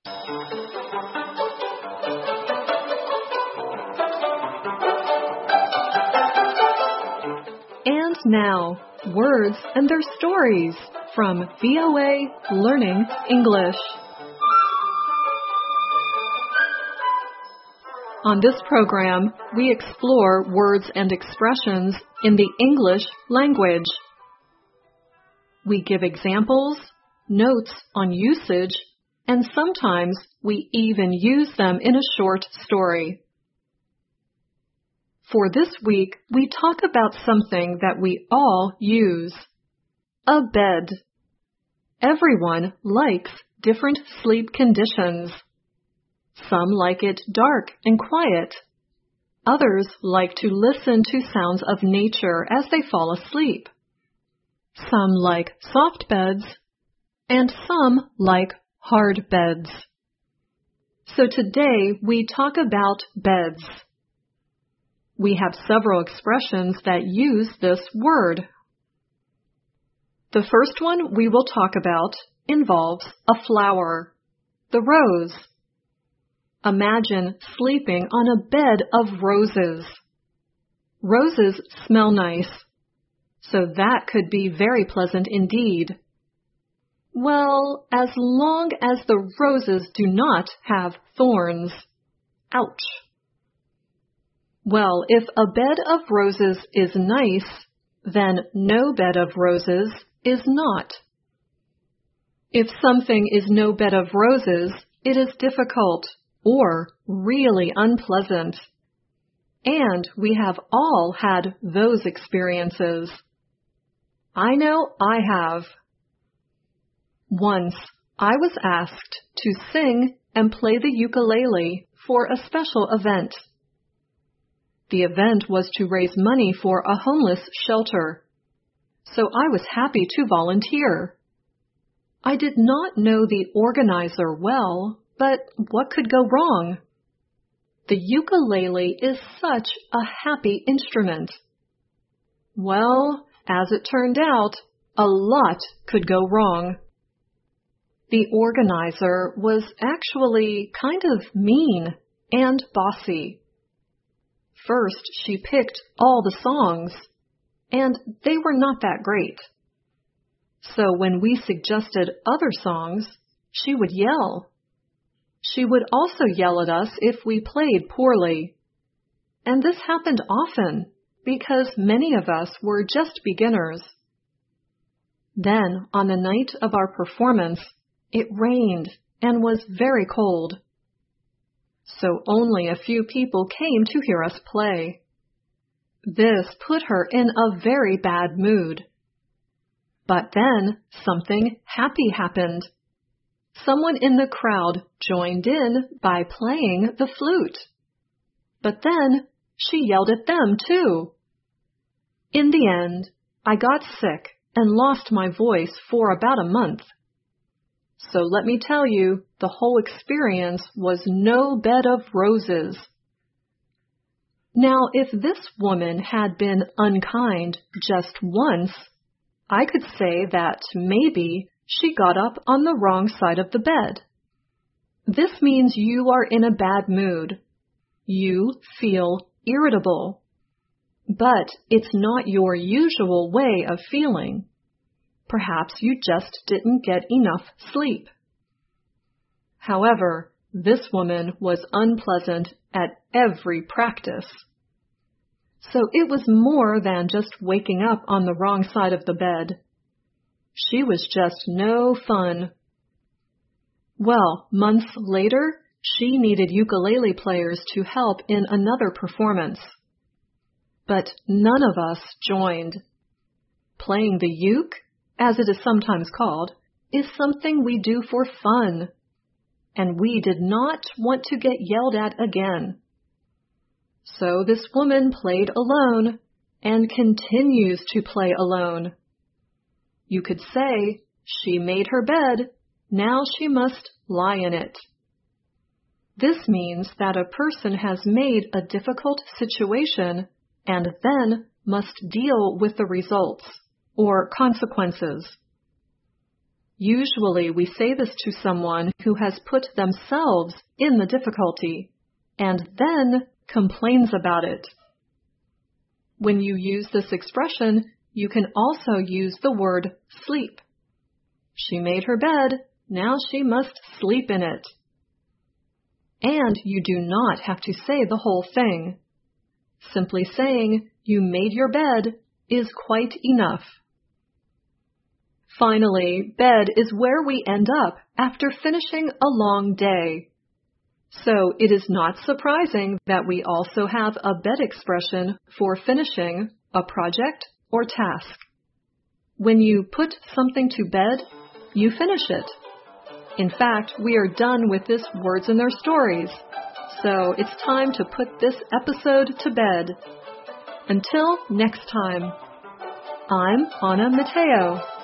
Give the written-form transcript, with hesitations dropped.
And now, words and their stories from VOA Learning English. On this program, we explore words and expressions in the English language. We give examples, notes on usage, and sometimes we even use them in a short story. For this week, we talk about something that we all use: a bed. Everyone likes different sleep conditions. Some like it dark and quiet. Others like to listen to sounds of nature as they fall asleep. Some like soft beds, and some like hard beds. So today we talk about beds. We have several expressions that use this word. The first one we will talk about involves a flower, the rose. Imagine sleeping on a bed of roses. Roses smell nice, so that could be very pleasant indeed. Well, as long as the roses do not have thorns. Ouch! Well, if a bed of roses is nice, then no bed of roses is not. If something is no bed of roses, it is difficult or really unpleasant. And we have all had those experiences. I know I have. Once, I was asked to sing and play the ukulele for a special event. The event was to raise money for a homeless shelter, so I was happy to volunteer. I did not know the organizer well, but what could go wrong? The ukulele is such a happy instrument. Well, as it turned out, a lot could go wrong. The organizer was actually kind of mean and bossy. First, she picked all the songs, and they were not that great. So when we suggested other songs, she would yell. She would also yell at us if we played poorly. And this happened often, because many of us were just beginners. Then, on the night of our performance, it rained and was very cold. So only a few people came to hear us play. This put her in a very bad mood. But then something happy happened. Someone in the crowd joined in by playing the flute. But then she yelled at them too. In the end, I got sick and lost my voice for about a month. So let me tell you, the whole experience was no bed of roses. Now, if this woman had been unkind just once, I could say that maybe she got up on the wrong side of the bed. This means you are in a bad mood. You feel irritable. But it's not your usual way of feeling. Perhaps you just didn't get enough sleep. However, this woman was unpleasant at every practice. So it was more than just waking up on the wrong side of the bed. She was just no fun. Well, months later, she needed ukulele players to help in another performance. But none of us joined. Playing the uke, as it is sometimes called, is something we do for fun. And we did not want to get yelled at again. So this woman played alone and continues to play alone. You could say she made her bed, now she must lie in it. This means that a person has made a difficult situation and then must deal with the results or consequences. Usually we say this to someone who has put themselves in the difficulty and then complains about it. When you use this expression, you can also use the word sleep. She made her bed, now she must sleep in it. And you do not have to say the whole thing. Simply saying, you made your bed, is quite enough. Finally, bed is where we end up after finishing a long day. So it is not surprising that we also have a bed expression for finishing a project or task. When you put something to bed, you finish it. In fact, we are done with this Words and Their Stories, so it's time to put this episode to bed. Until next time, I'm Ana Mateo.